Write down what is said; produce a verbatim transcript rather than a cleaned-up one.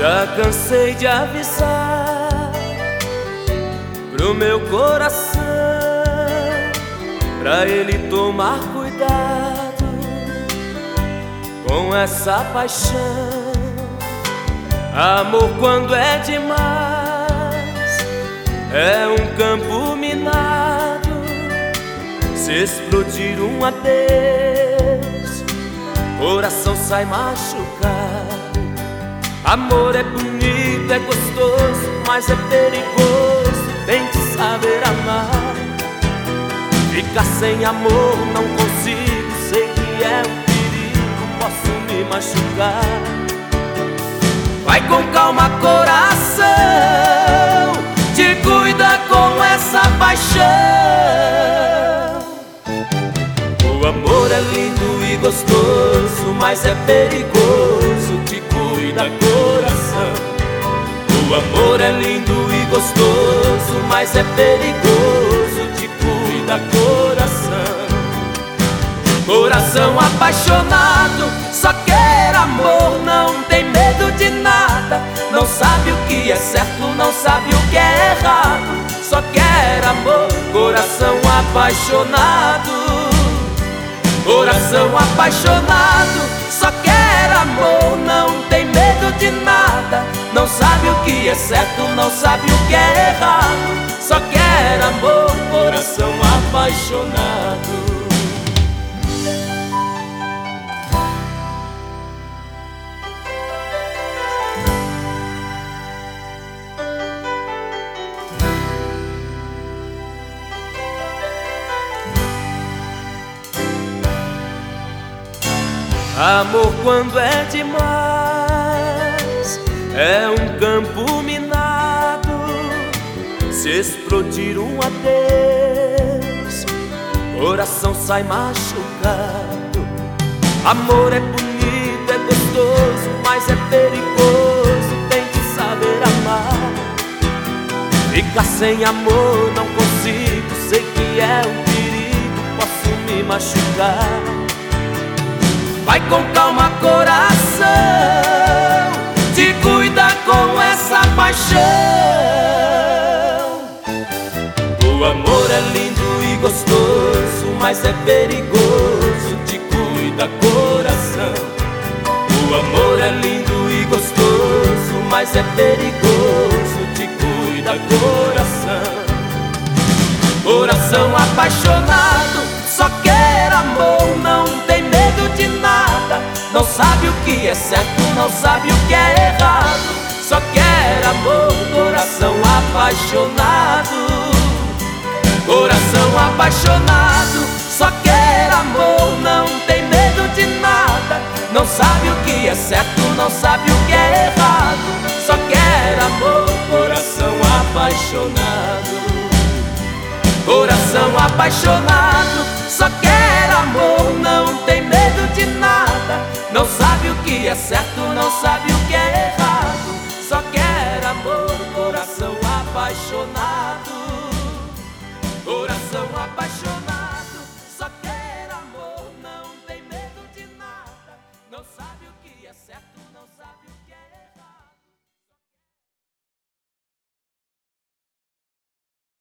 Já cansei de avisar pro meu coração, pra ele tomar cuidado com essa paixão. Amor, quando é demais, é um campo minado. Se explodir uma vez, coração sai machucado. Amor é bonito, é gostoso, mas é perigoso, tem que saber amar. Ficar sem amor não consigo, sei que é um perigo, posso me machucar. Vai com calma, coração, te cuida com essa paixão. O amor é lindo e gostoso, mas é perigoso, te cuida, coração. O amor é lindo e gostoso, mas é perigoso, te cuida, coração. Coração apaixonado, só quer amor, não tem medo de nada. Não sabe o que é certo, não sabe o que é errado, só quer amor. Coração apaixonado, coração apaixonado, só quer amor, não tem medo de nada. Não sabe o que é certo, não sabe o que é errado, só quer amor. Coração apaixonado. Amor, quando é demais, é um campo minado. Se explodir uma vez, coração sai machucado. Amor é bonito, é gostoso, mas é perigoso, tem que saber amar. Ficar sem amor não consigo, sei que é um perigo, posso me machucar. Vai com calma, coração, te cuida com essa paixão. O amor é lindo e gostoso, mas é perigoso, te cuida, coração. O amor é lindo e gostoso, mas é perigoso, te cuida, coração. Coração apaixonado, só quer amor, não tem medo de nada. Não sabe o que é certo, não sabe o que é errado, só quer amor. Coração apaixonado, coração apaixonado, só quer amor, não tem medo de nada. Não sabe o que é certo, não sabe o que é errado, só quer amor. Coração apaixonado, coração apaixonado, só quer amor, não tem medo de nada. Não sabe o que é certo, não sabe o que é errado, só quer amor. Coração apaixonado, coração apaixonado, só quer amor, não tem medo de nada. Não sabe o que é certo.